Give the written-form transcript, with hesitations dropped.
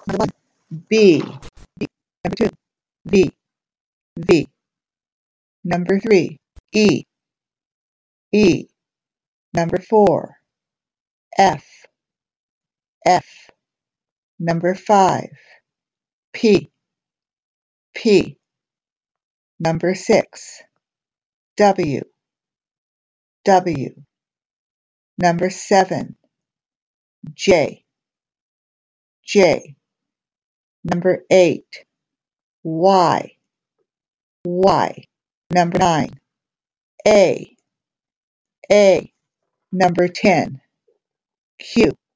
Number 1, B. Number 2, V. V. Number 3, E. E. Number 4, F. F. Number 5, P. P. Number 6, W. W. Number 7, J. J. Number 8, Y. Y. Number 9, A. A. Number 10, Q.